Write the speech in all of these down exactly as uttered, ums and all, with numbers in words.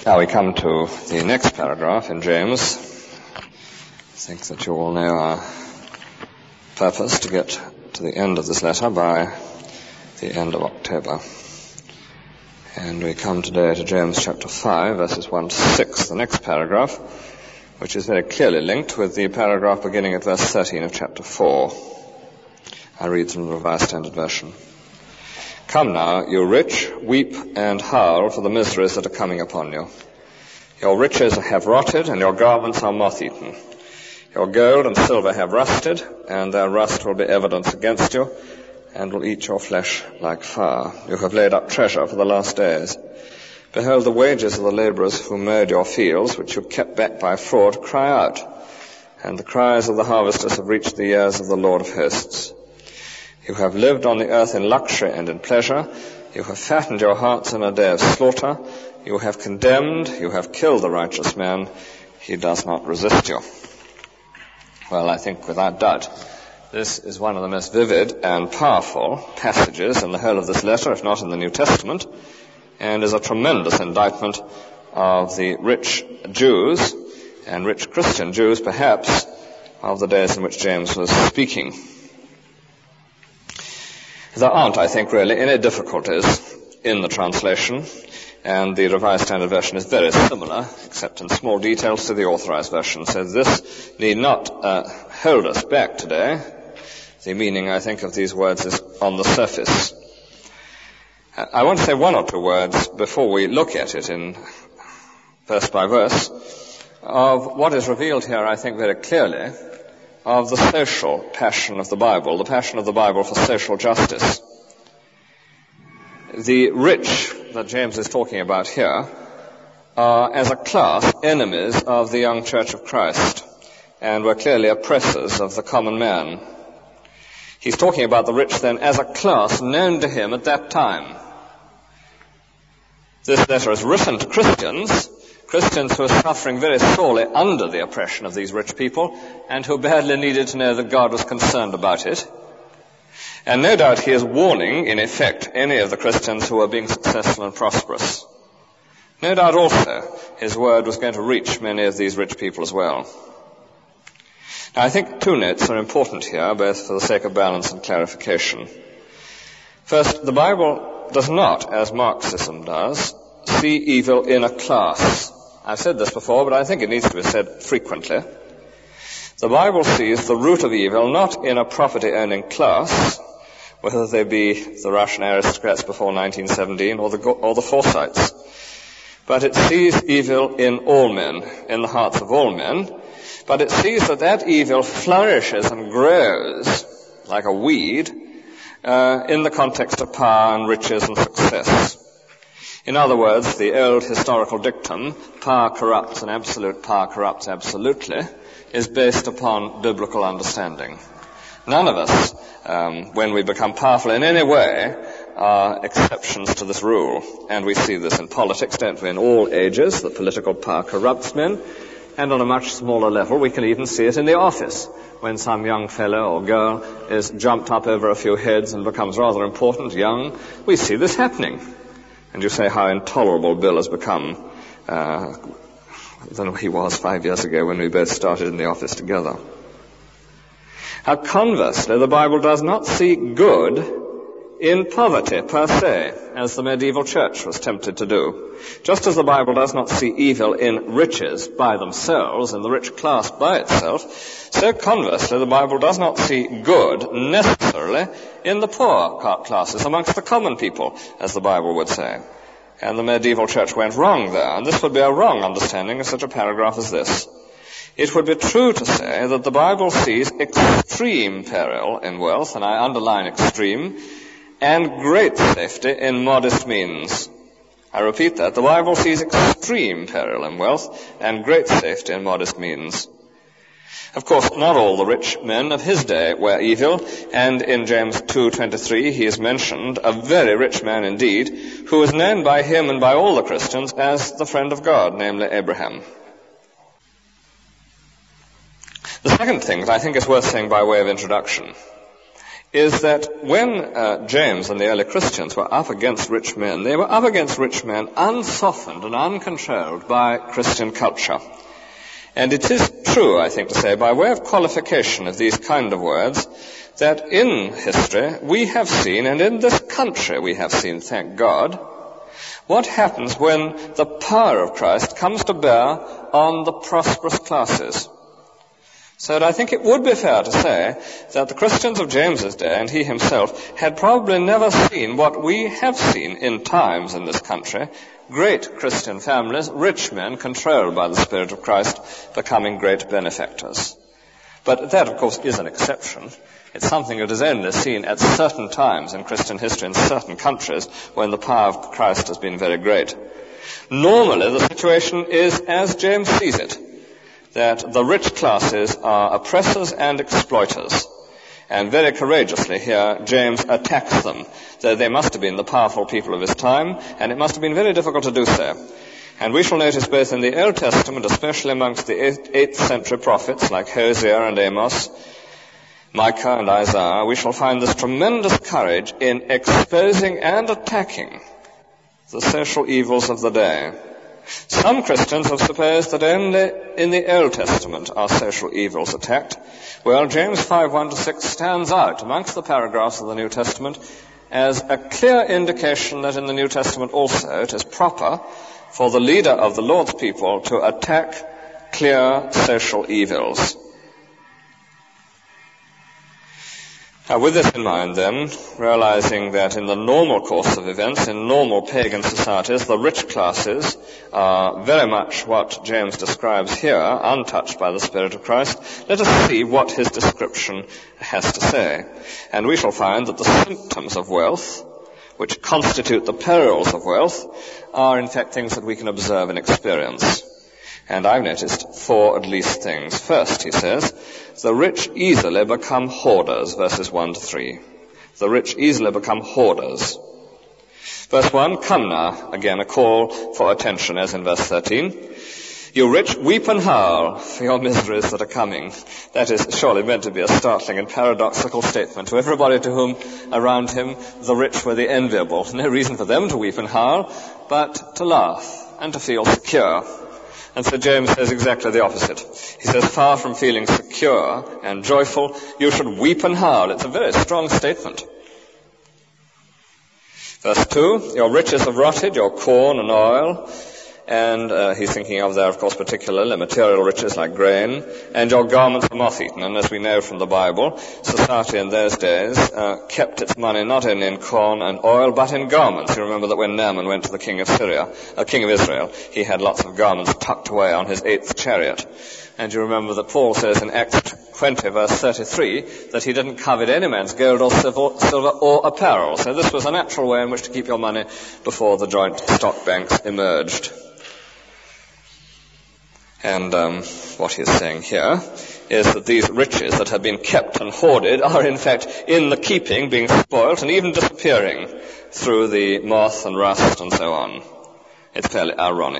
Now we come to the next paragraph in James. I think that you all know our purpose to get to the end of this letter by the end of October. And we come today to James chapter five, verses one to six, the next paragraph, which is very clearly linked with the paragraph beginning at verse thirteen of chapter four. I read from the Revised Standard Version. Come now, you rich, weep and howl for the miseries that are coming upon you. Your riches have rotted, and your garments are moth-eaten. Your gold and silver have rusted, and their rust will be evidence against you, and will eat your flesh like fire. You have laid up treasure for the last days. Behold, the wages of the laborers who mowed your fields, which you kept back by fraud, cry out, and the cries of the harvesters have reached the ears of the Lord of hosts. You have lived on the earth in luxury and in pleasure. You have fattened your hearts in a day of slaughter. You have condemned, you have killed the righteous man. He does not resist you. Well, I think without doubt, this is one of the most vivid and powerful passages in the whole of this letter, if not in the New Testament, and is a tremendous indictment of the rich Jews, and rich Christian Jews perhaps, of the days in which James was speaking. There aren't, I think, really any difficulties in the translation, and the Revised Standard Version is very similar, except in small details, to the Authorized Version. So this need not uh, hold us back today. The meaning, I think, of these words is on the surface. I want to say one or two words before we look at it in verse by verse of what is revealed here, I think, very clearly, of the social passion of the Bible, the passion of the Bible for social justice. The rich that James is talking about here are, as a class, enemies of the young Church of Christ, and were clearly oppressors of the common man. He's talking about the rich then as a class known to him at that time. This letter is written to Christians, Christians who are suffering very sorely under the oppression of these rich people, and who badly needed to know that God was concerned about it. And no doubt he is warning, in effect, any of the Christians who are being successful and prosperous. No doubt also his word was going to reach many of these rich people as well. Now, I think two notes are important here, both for the sake of balance and clarification. First, the Bible does not, as Marxism does, see evil in a class. I've said this before, but I think it needs to be said frequently. The Bible sees the root of evil not in a property-owning class, whether they be the Russian aristocrats before nineteen seventeen or the, or the Forsytes, but it sees evil in all men, in the hearts of all men, but it sees that that evil flourishes and grows like a weed uh, in the context of power and riches and success. In other words, the old historical dictum, power corrupts and absolute power corrupts absolutely, is based upon biblical understanding. None of us, um, when we become powerful in any way, are exceptions to this rule. And we see this in politics, don't we, in all ages, that political power corrupts men. And on a much smaller level, we can even see it in the office, when some young fellow or girl is jumped up over a few heads and becomes rather important, young. We see this happening. And you say how intolerable Bill has become uh, than he was five years ago when we both started in the office together. Now, conversely, the Bible does not see good in poverty per se, as the medieval church was tempted to do. Just as the Bible does not see evil in riches by themselves, in the rich class by itself, so conversely, the Bible does not see good necessarily in the poor classes, amongst the common people, as the Bible would say. And the medieval church went wrong there, and this would be a wrong understanding of such a paragraph as this. It would be true to say that the Bible sees extreme peril in wealth, and I underline extreme, and great safety in modest means. I repeat that. The Bible sees extreme peril in wealth and great safety in modest means. Of course, not all the rich men of his day were evil, and in James two twenty-three he is mentioned, a very rich man indeed, who was known by him and by all the Christians as the friend of God, namely Abraham. The second thing that I think is worth saying by way of introduction is that when uh, James and the early Christians were up against rich men, they were up against rich men unsoftened and uncontrolled by Christian culture. And it is true, I think, to say, by way of qualification of these kind of words, that in history we have seen, and in this country we have seen, thank God, what happens when the power of Christ comes to bear on the prosperous classes. So I think it would be fair to say that the Christians of James's day, and he himself, had probably never seen what we have seen in times in this country: great Christian families, rich men controlled by the Spirit of Christ, becoming great benefactors. But that, of course, is an exception. It's something that is only seen at certain times in Christian history in certain countries when the power of Christ has been very great. Normally, the situation is as James sees it, that the rich classes are oppressors and exploiters. And very courageously here, James attacks them, though they must have been the powerful people of his time, and it must have been very difficult to do so. And we shall notice both in the Old Testament, especially amongst the eighth century prophets like Hosea and Amos, Micah and Isaiah, we shall find this tremendous courage in exposing and attacking the social evils of the day. Some Christians have supposed that only in the Old Testament are social evils attacked. Well, James five, one to six stands out amongst the paragraphs of the New Testament as a clear indication that in the New Testament also it is proper for the leader of the Lord's people to attack clear social evils. Now, with this in mind, then, realizing that in the normal course of events, in normal pagan societies, the rich classes are very much what James describes here, untouched by the Spirit of Christ, let us see what his description has to say. And we shall find that the symptoms of wealth, which constitute the perils of wealth, are in fact things that we can observe and experience. And I've noticed four at least things. First, he says, the rich easily become hoarders, verses one to three. The rich easily become hoarders. Verse one, come now, again a call for attention, as in verse thirteen. You rich, weep and howl for your miseries that are coming. That is surely meant to be a startling and paradoxical statement to everybody to whom around him the rich were the enviable. No reason for them to weep and howl, but to laugh and to feel secure. And so James says exactly the opposite. He says, far from feeling secure and joyful, you should weep and howl. It's a very strong statement. Verse two, your riches have rotted, your corn and oil, and uh, he's thinking of there, of course, particularly material riches like grain, and your garments are moth-eaten. And as we know from the Bible, society in those days uh, kept its money not only in corn and oil, but in garments. You remember that when Naaman went to the king of Syria, uh, king of Israel, he had lots of garments tucked away on his eighth chariot. And you remember that Paul says in Acts twenty, verse thirty-three, that he didn't covet any man's gold or silver or apparel. So this was a natural way in which to keep your money before the joint stock banks emerged. And um, what he is saying here is that these riches that have been kept and hoarded are in fact in the keeping, being spoilt and even disappearing through the moth and rust and so on. It's fairly ironic.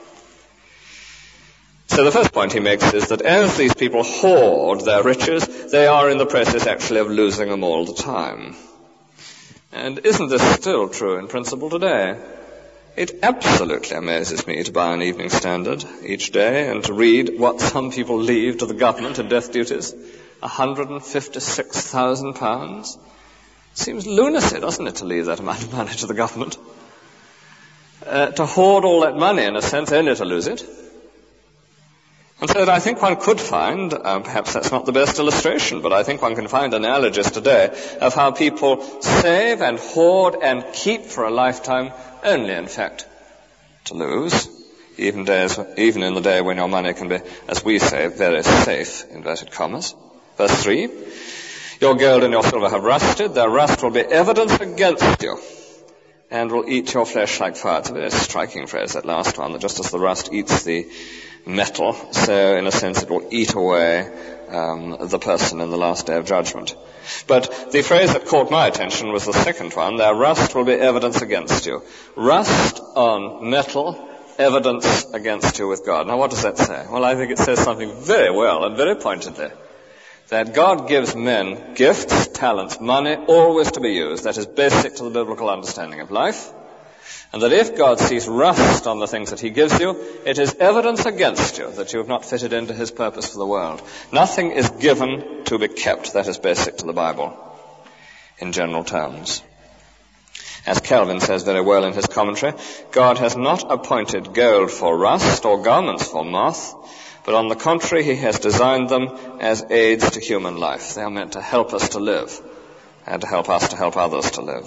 So the first point he makes is that as these people hoard their riches, they are in the process actually of losing them all the time. And isn't this still true in principle today? It absolutely amazes me to buy an Evening Standard each day and to read what some people leave to the government in death duties. one hundred fifty-six thousand pounds. Seems lunacy, doesn't it, to leave that amount of money to the government? Uh, to hoard all that money, in a sense, only to lose it. And so I think one could find, um, perhaps that's not the best illustration, but I think one can find analogies today of how people save and hoard and keep for a lifetime only, in fact, to lose, even days, even in the day when your money can be, as we say, very safe, inverted commas. Verse three, your gold and your silver have rusted, their rust will be evidence against you, and will eat your flesh like fire. It's a very striking phrase, that last one, that just as the rust eats the metal, so in a sense it will eat away um, the person in the last day of judgment. But the phrase that caught my attention was the second one, their rust will be evidence against you. Rust on metal, evidence against you with God. Now what does that say? Well, I think it says something very well and very pointedly. that God gives men gifts, talents, money, always to be used. That is basic to the biblical understanding of life. And that if God sees rust on the things that he gives you, it is evidence against you that you have not fitted into his purpose for the world. Nothing is given to be kept. That is basic to the Bible in general terms. As Calvin says very well in his commentary, God has not appointed gold for rust or garments for moth, but on the contrary, he has designed them as aids to human life. They are meant to help us to live and to help us to help others to live.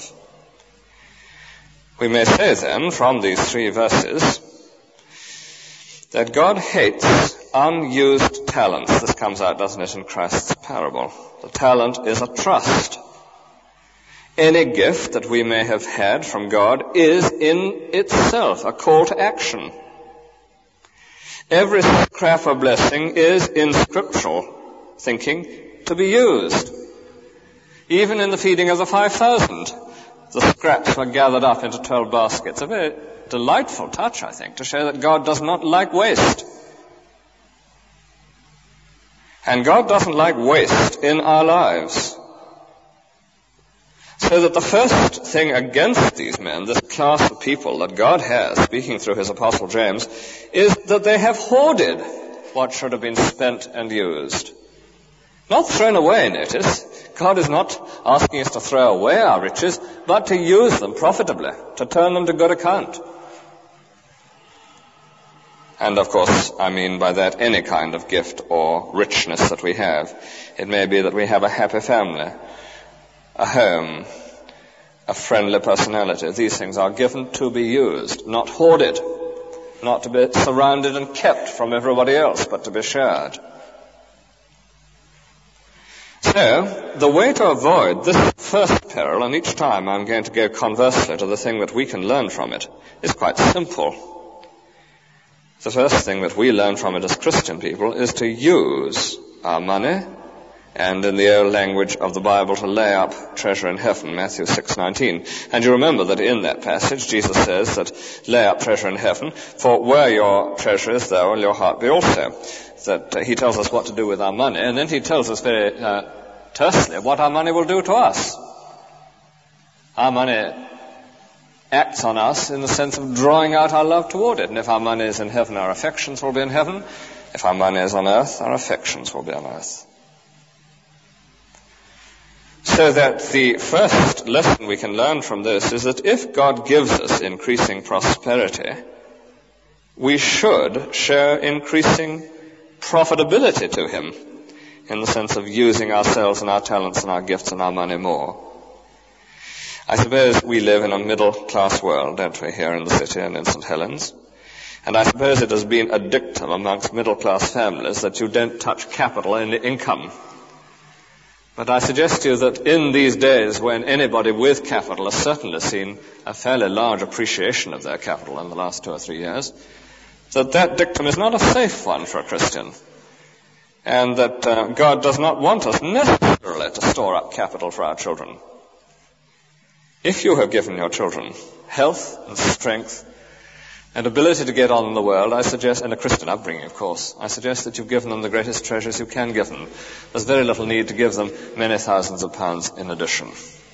We may say then, from these three verses, that God hates unused talents. This comes out, doesn't it, in Christ's parable. The talent is a trust. Any gift that we may have had from God is in itself a call to action. Every scrap of blessing is in scriptural thinking to be used. Even in the feeding of the five thousand, the scraps were gathered up into twelve baskets. A very delightful touch, I think, to show that God does not like waste. And God doesn't like waste in our lives. So that the first thing against these men, this class of people that God has, speaking through his apostle James, is that they have hoarded what should have been spent and used. Not thrown away, notice. God is not asking us to throw away our riches, but to use them profitably, to turn them to good account. And of course, I mean by that any kind of gift or richness that we have. It may be that we have a happy family, a home, a friendly personality. These things are given to be used, not hoarded, not to be surrounded and kept from everybody else, but to be shared. So, the way to avoid this first peril, and each time I'm going to go conversely to the thing that we can learn from it, is quite simple. The first thing that we learn from it as Christian people is to use our money, and in the old language of the Bible, to lay up treasure in heaven, Matthew six nineteen. And you remember that in that passage, Jesus says that lay up treasure in heaven, for where your treasure is, there will your heart be also. That uh, he tells us what to do with our money, and then he tells us very uh, tersely what our money will do to us. Our money acts on us in the sense of drawing out our love toward it. And if our money is in heaven, our affections will be in heaven. If our money is on earth, our affections will be on earth. So that the first lesson we can learn from this is that if God gives us increasing prosperity, we should show increasing profitability to him in the sense of using ourselves and our talents and our gifts and our money more. I suppose we live in a middle-class world, don't we, here in the city and in Saint Helens? And I suppose it has been a dictum amongst middle-class families that you don't touch capital and income. But I suggest to you that in these days when anybody with capital has certainly seen a fairly large appreciation of their capital in the last two or three years, that that dictum is not a safe one for a Christian. And that uh, God does not want us necessarily to store up capital for our children. If you have given your children health and strength and ability to get on in the world, I suggest, and a Christian upbringing, of course, I suggest that you've given them the greatest treasures you can give them. There's very little need to give them many thousands of pounds in addition.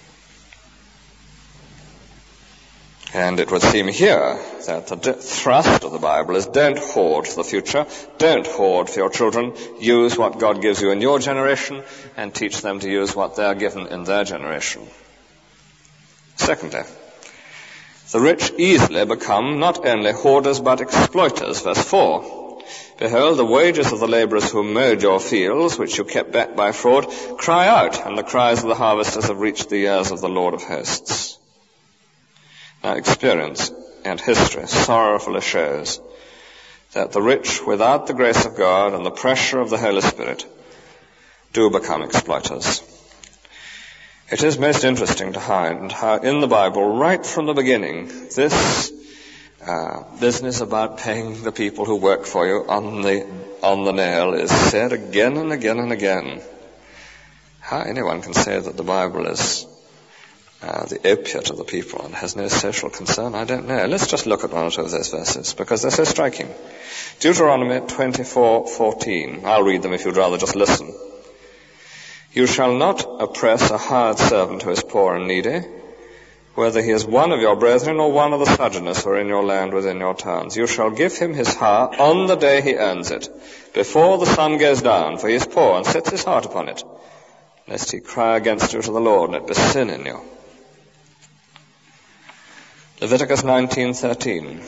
And it would seem here that the thrust of the Bible is don't hoard for the future, don't hoard for your children, use what God gives you in your generation and teach them to use what they're given in their generation. Secondly, the rich easily become not only hoarders but exploiters. Verse four, behold, the wages of the laborers who mowed your fields, which you kept back by fraud, cry out, and the cries of the harvesters have reached the ears of the Lord of hosts. Now, experience and history sorrowfully shows that the rich, without the grace of God and the pressure of the Holy Spirit, do become exploiters. It is most interesting to find how in the Bible, right from the beginning, this uh, business about paying the people who work for you on the on the nail is said again and again and again. How anyone can say that the Bible is uh, the opiate of the people and has no social concern, I don't know. Let's just look at one or two of those verses, because they're so striking. Deuteronomy twenty-four fourteen. I'll read them if you'd rather just listen. You shall not oppress a hired servant who is poor and needy, whether he is one of your brethren or one of the sojourners who are in your land within your towns. You shall give him his hire on the day he earns it, before the sun goes down, for he is poor and sets his heart upon it, lest he cry against you to the Lord and it be sin in you. Leviticus nineteen thirteen.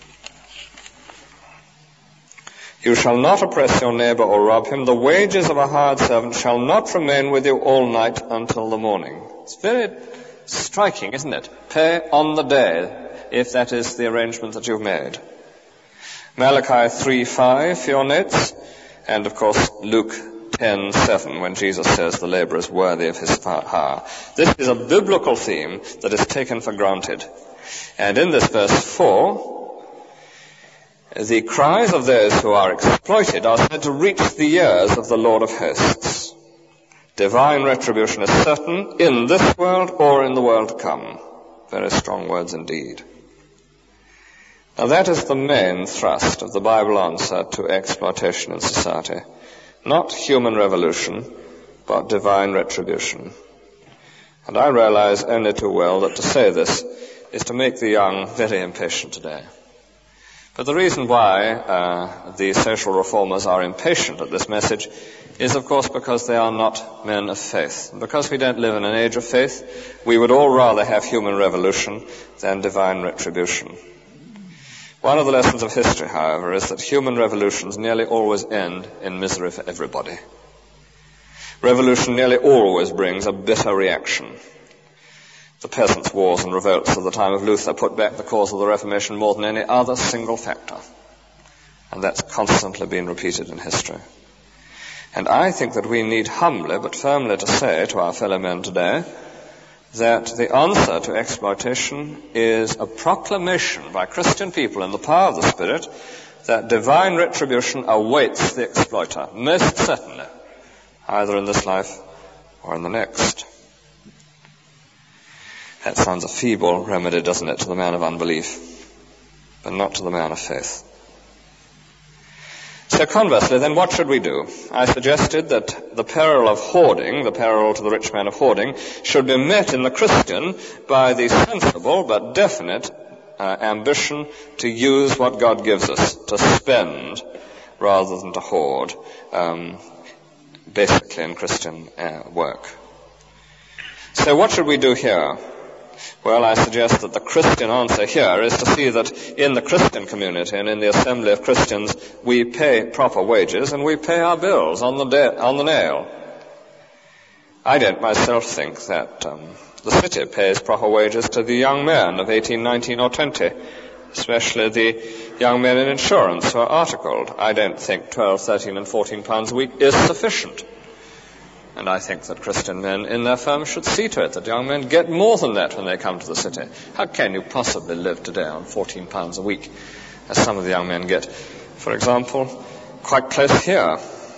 You shall not oppress your neighbor or rob him. The wages of a hired servant shall not remain with you all night until the morning. It's very striking, isn't it? Pay on the day, if that is the arrangement that you've made. Malachi three five for your notes, and of course Luke ten seven, when Jesus says the laborer is worthy of his hire. This is a biblical theme that is taken for granted. And in this verse four, the cries of those who are exploited are said to reach the ears of the Lord of hosts. Divine retribution is certain in this world or in the world to come. Very strong words indeed. Now that is the main thrust of the Bible answer to exploitation in society. Not human revolution, but divine retribution. And I realize only too well that to say this is to make the young very impatient today. But the reason why uh, the social reformers are impatient at this message is, of course, because they are not men of faith. And because we don't live in an age of faith, we would all rather have human revolution than divine retribution. One of the lessons of history, however, is that human revolutions nearly always end in misery for everybody. Revolution nearly always brings a bitter reaction. The peasants' wars and revolts of the time of Luther put back the cause of the Reformation more than any other single factor. And that's constantly been repeated in history. And I think that we need humbly but firmly to say to our fellow men today that the answer to exploitation is a proclamation by Christian people in the power of the Spirit that divine retribution awaits the exploiter, most certainly, either in this life or in the next. That sounds a feeble remedy, doesn't it, to the man of unbelief, but not to the man of faith. So conversely, then what should we do? I suggested that the peril of hoarding, the peril to the rich man of hoarding, should be met in the Christian by the sensible but definite uh, ambition to use what God gives us, to spend rather than to hoard, um, basically in Christian uh, work. So what should we do here? Well, I suggest that the Christian answer here is to see that in the Christian community and in the assembly of Christians, we pay proper wages and we pay our bills on the da- on the nail. I don't myself think that um, the city pays proper wages to the young men of eighteen, nineteen or twenty, especially the young men in insurance who are articled. I don't think twelve, thirteen and fourteen pounds a week is sufficient. And I think that Christian men in their firms should see to it that young men get more than that when they come to the city. How can you possibly live today on fourteen pounds a week, as some of the young men get, for example, quite close here?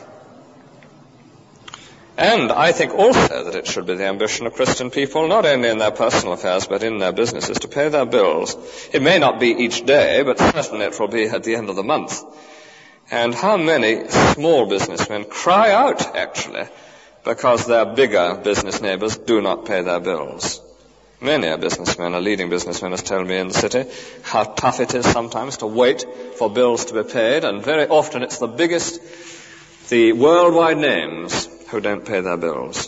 And I think also that it should be the ambition of Christian people, not only in their personal affairs, but in their businesses, to pay their bills. It may not be each day, but certainly it will be at the end of the month. And how many small businessmen cry out, actually, because their bigger business neighbors do not pay their bills. Many a businessman, a leading businessman, has told me in the city how tough it is sometimes to wait for bills to be paid, and very often it's the biggest, the worldwide names who don't pay their bills.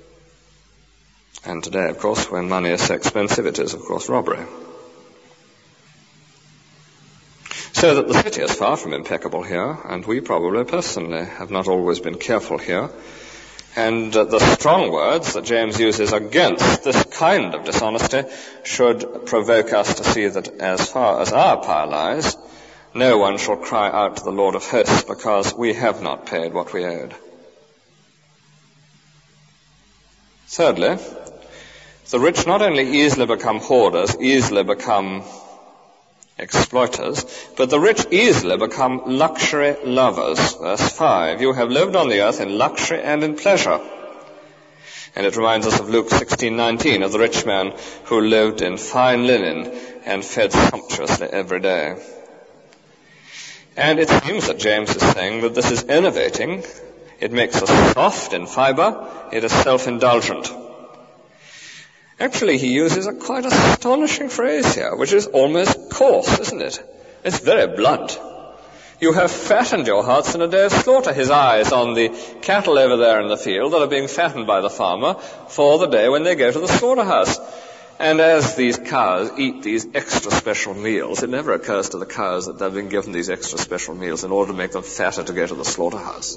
And today, of course, when money is so expensive, it is, of course, robbery. So that the city is far from impeccable here, and we probably personally have not always been careful here. And uh, the strong words that James uses against this kind of dishonesty should provoke us to see that as far as our power lies, no one shall cry out to the Lord of hosts because we have not paid what we owed. Thirdly, the rich not only easily become hoarders, easily become exploiters, but the rich easily become luxury lovers. Verse five, you have lived on the earth in luxury and in pleasure. And it reminds us of Luke sixteen nineteen, of the rich man who lived in fine linen and fed sumptuously every day. And it seems that James is saying that this is innovating It makes us soft in fibre. It is self-indulgent. Actually, he uses a quite astonishing phrase here, which is almost coarse, isn't it? It's very blunt. You have fattened your hearts in a day of slaughter. His eyes on the cattle over there in the field that are being fattened by the farmer for the day when they go to the slaughterhouse. And as these cows eat these extra special meals, it never occurs to the cows that they've been given these extra special meals in order to make them fatter to go to the slaughterhouse.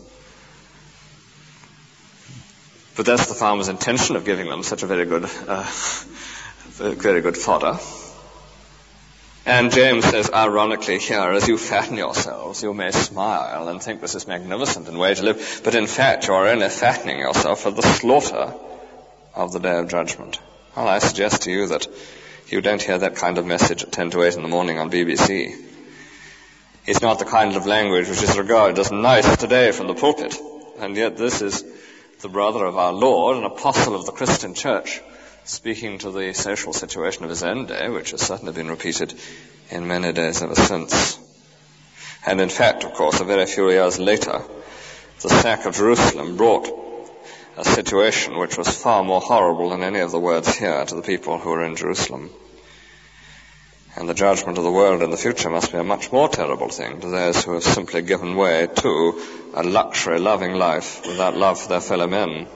But that's the farmer's intention of giving them such a very good, uh, very good fodder. And James says, ironically here, as you fatten yourselves, you may smile and think this is magnificent and way to live, but in fact you are only fattening yourself for the slaughter of the day of judgment. Well, I suggest to you that you don't hear that kind of message at ten to eight in the morning on B B C. It's not the kind of language which is regarded as nice today from the pulpit, and yet this is the brother of our Lord, an apostle of the Christian church, speaking to the social situation of his own day, which has certainly been repeated in many days ever since. And in fact, of course, a very few years later, the sack of Jerusalem brought a situation which was far more horrible than any of the words here to the people who were in Jerusalem. And the judgment of the world in the future must be a much more terrible thing to those who have simply given way to a luxury-loving life without love for their fellow men.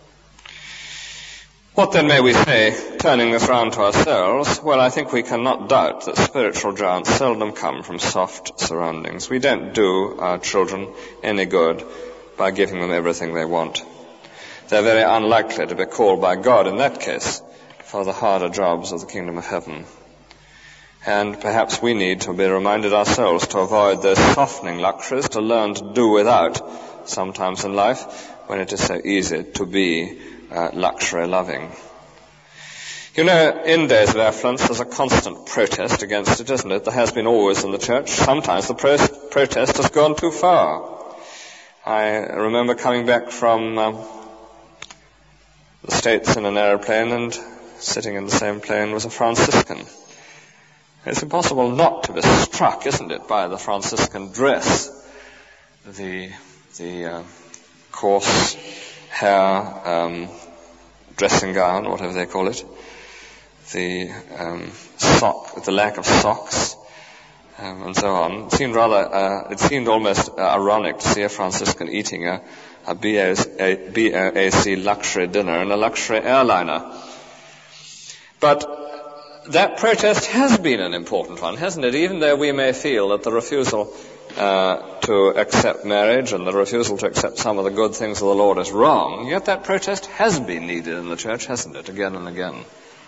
What then may we say, turning this round to ourselves? Well, I think we cannot doubt that spiritual giants seldom come from soft surroundings. We don't do our children any good by giving them everything they want. They're very unlikely to be called by God in that case for the harder jobs of the kingdom of heaven. And perhaps we need to be reminded ourselves to avoid those softening luxuries, to learn to do without sometimes in life when it is so easy to be uh, luxury-loving. You know, in days of affluence, there's a constant protest against it, isn't it? There has been always in the church. Sometimes the pro- protest has gone too far. I remember coming back from um, the States in an aeroplane, and sitting in the same plane was a Franciscan. It's impossible not to be struck, isn't it, by the Franciscan dress, the the uh, coarse hair, um, dressing gown, whatever they call it, the um, sock, the lack of socks, um, and so on. It seemed rather, uh, it seemed almost uh, ironic to see a Franciscan eating a, a B A C luxury dinner in a luxury airliner. But that protest has been an important one, hasn't it? Even though we may feel that the refusal uh, to accept marriage and the refusal to accept some of the good things of the Lord is wrong, yet that protest has been needed in the church, hasn't it, again and again.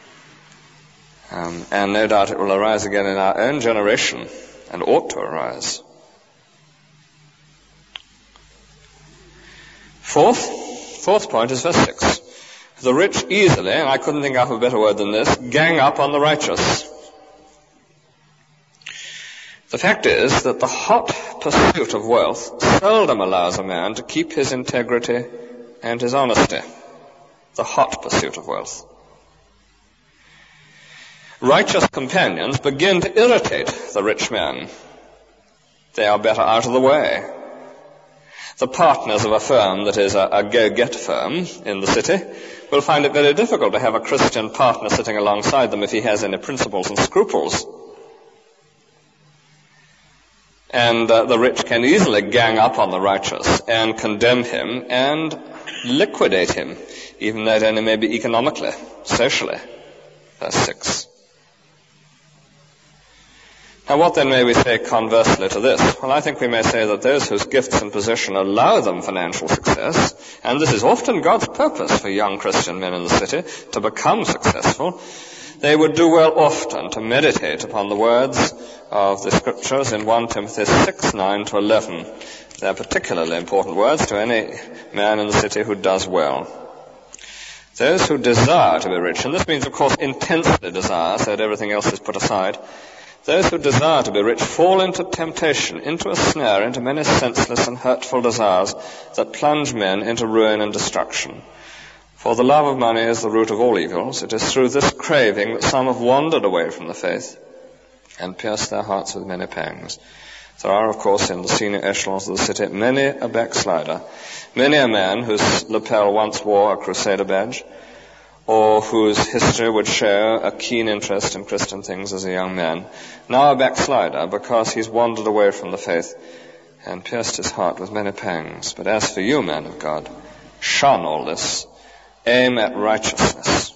Um, and no doubt it will arise again in our own generation, and ought to arise. Fourth, fourth point is verse six. The rich easily, and I couldn't think of a better word than this, gang up on the righteous. The fact is that the hot pursuit of wealth seldom allows a man to keep his integrity and his honesty. The hot pursuit of wealth. Righteous companions begin to irritate the rich man. They are better out of the way. The partners of a firm that is a, a go-get firm in the city will find it very difficult to have a Christian partner sitting alongside them if he has any principles and scruples. And uh, the rich can easily gang up on the righteous and condemn him and liquidate him, even though it only may be economically, socially. Verse six. Now what then may we say conversely to this? Well, I think we may say that those whose gifts and position allow them financial success, and this is often God's purpose for young Christian men in the city to become successful, they would do well often to meditate upon the words of the Scriptures in First Timothy six, nine to eleven. They are particularly important words to any man in the city who does well. Those who desire to be rich, and this means, of course, intensely desire, so that everything else is put aside, those who desire to be rich fall into temptation, into a snare, into many senseless and hurtful desires that plunge men into ruin and destruction. For the love of money is the root of all evils. It is through this craving that some have wandered away from the faith and pierced their hearts with many pangs. There are, of course, in the senior echelons of the city, many a backslider, many a man whose lapel once wore a crusader badge, or whose history would show a keen interest in Christian things as a young man, now a backslider because he's wandered away from the faith and pierced his heart with many pangs. But as for you, man of God, shun all this, aim at righteousness.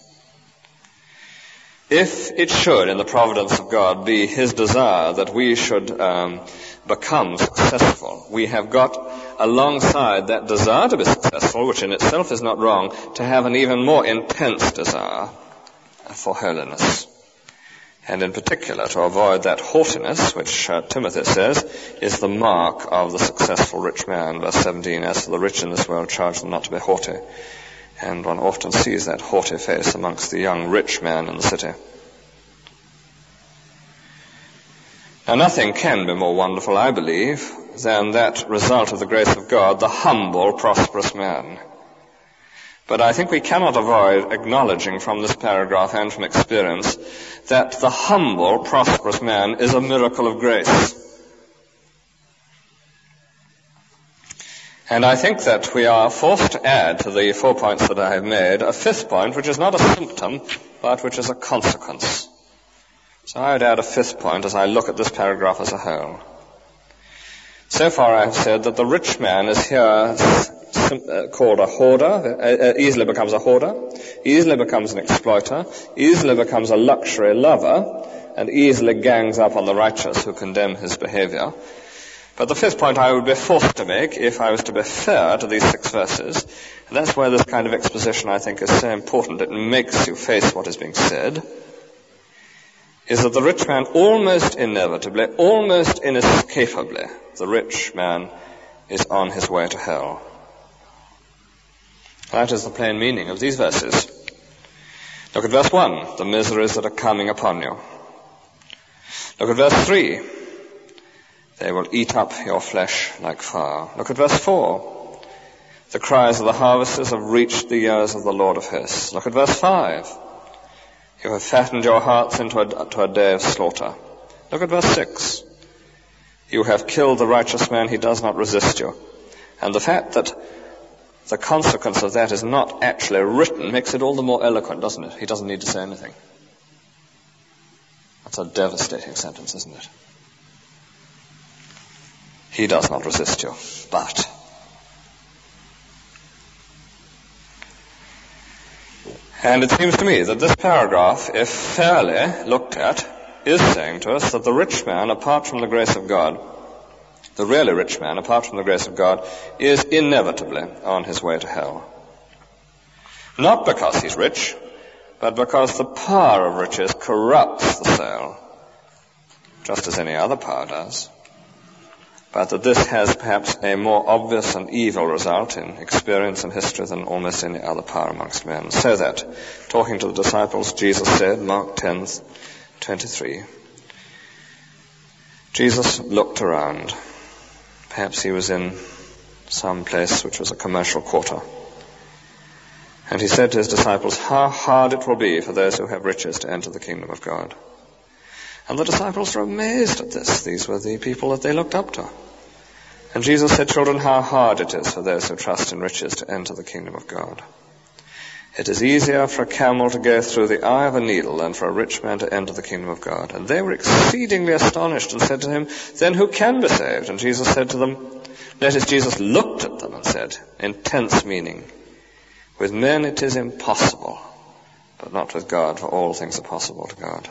If it should, in the providence of God, be his desire that we should um, become successful, we have got alongside that desire to be successful, which in itself is not wrong, to have an even more intense desire for holiness. And in particular, to avoid that haughtiness, which uh, Timothy says is the mark of the successful rich man. Verse seventeen, as for the rich in this world, charge them not to be haughty. And one often sees that haughty face amongst the young rich man in the city. Now, nothing can be more wonderful, I believe, than that result of the grace of God, the humble, prosperous man. But I think we cannot avoid acknowledging from this paragraph and from experience that the humble, prosperous man is a miracle of grace. And I think that we are forced to add to the four points that I have made a fifth point, which is not a symptom, but which is a consequence. So I would add a fifth point as I look at this paragraph as a whole. So far I have said that the rich man is here called a hoarder, easily becomes a hoarder, easily becomes an exploiter, easily becomes a luxury lover, and easily gangs up on the righteous who condemn his behavior. But the fifth point I would be forced to make, if I was to be fair to these six verses, and that's where this kind of exposition I think is so important, it makes you face what is being said, is that the rich man almost inevitably, almost inescapably, the rich man is on his way to hell. That is the plain meaning of these verses. Look at verse one, the miseries that are coming upon you. Look at verse three, they will eat up your flesh like fire. Look at verse four, the cries of the harvesters have reached the ears of the Lord of hosts. Look at verse five, you have fattened your hearts into a, to a day of slaughter. Look at verse six, you have killed the righteous man, he does not resist you. And the fact that the consequence of that is not actually written makes it all the more eloquent, doesn't it? He doesn't need to say anything. That's a devastating sentence, isn't it? He does not resist you, but. And it seems to me that this paragraph, if fairly looked at, is saying to us that the rich man, apart from the grace of God, the really rich man, apart from the grace of God, is inevitably on his way to hell. Not because he's rich, but because the power of riches corrupts the soul, just as any other power does. But that this has perhaps a more obvious and evil result in experience and history than almost any other power amongst men. So that, talking to the disciples, Jesus said, Mark ten twenty-three, Jesus looked around. Perhaps he was in some place which was a commercial quarter. And he said to his disciples, how hard it will be for those who have riches to enter the kingdom of God. And the disciples were amazed at this. These were the people that they looked up to. And Jesus said, children, how hard it is for those who trust in riches to enter the kingdom of God. It is easier for a camel to go through the eye of a needle than for a rich man to enter the kingdom of God. And they were exceedingly astonished and said to him, then who can be saved? And Jesus said to them, notice Jesus looked at them and said, intense meaning, with men it is impossible, but not with God, for all things are possible to God.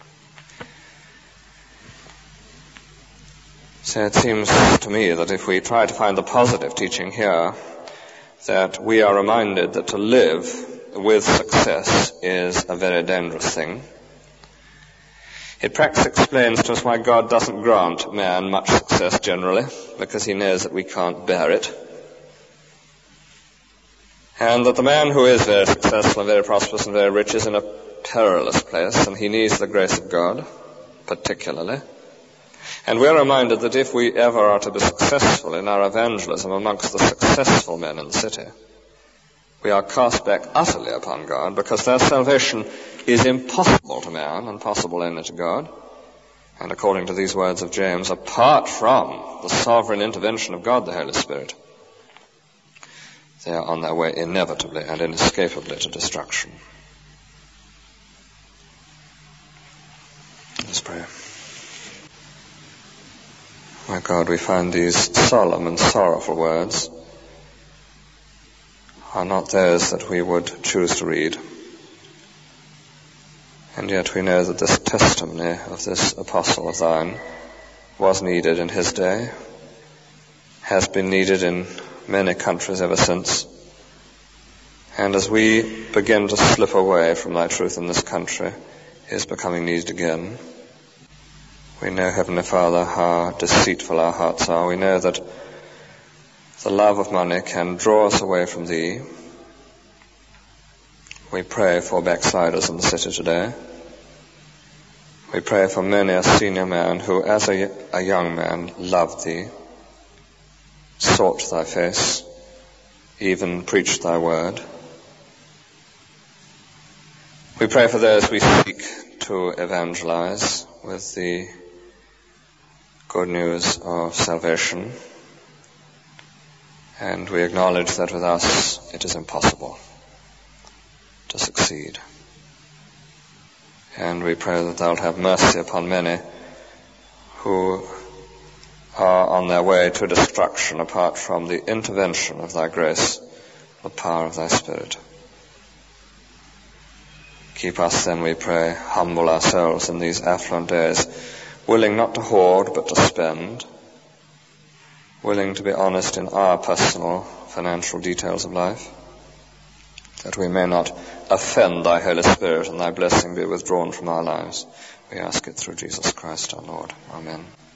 So it seems to me that if we try to find the positive teaching here, that we are reminded that to live with success is a very dangerous thing. It perhaps explains to us why God doesn't grant man much success generally, because he knows that we can't bear it. And that the man who is very successful and very prosperous and very rich is in a perilous place, and he needs the grace of God, particularly. And we are reminded that if we ever are to be successful in our evangelism amongst the successful men in the city, we are cast back utterly upon God, because their salvation is impossible to man and possible only to God. And according to these words of James, apart from the sovereign intervention of God the Holy Spirit, they are on their way inevitably and inescapably to destruction. Let's pray. My God, we find these solemn and sorrowful words are not those that we would choose to read. And yet we know that this testimony of this apostle of thine was needed in his day, has been needed in many countries ever since. And as we begin to slip away from thy truth in this country, it is becoming needed again. We know, Heavenly Father, how deceitful our hearts are. We know that the love of money can draw us away from thee. We pray for backsliders in the city today. We pray for many a senior man who, as a, a young man, loved thee, sought thy face, even preached thy word. We pray for those we seek to evangelize with the good news of salvation. And we acknowledge that with us it is impossible to succeed. And we pray that thou wilt have mercy upon many who are on their way to destruction apart from the intervention of thy grace, the power of thy Spirit. Keep us then, we pray, humble ourselves in these affluent days, willing not to hoard but to spend, willing to be honest in our personal financial details of life, that we may not offend thy Holy Spirit and thy blessing be withdrawn from our lives. We ask it through Jesus Christ our Lord. Amen.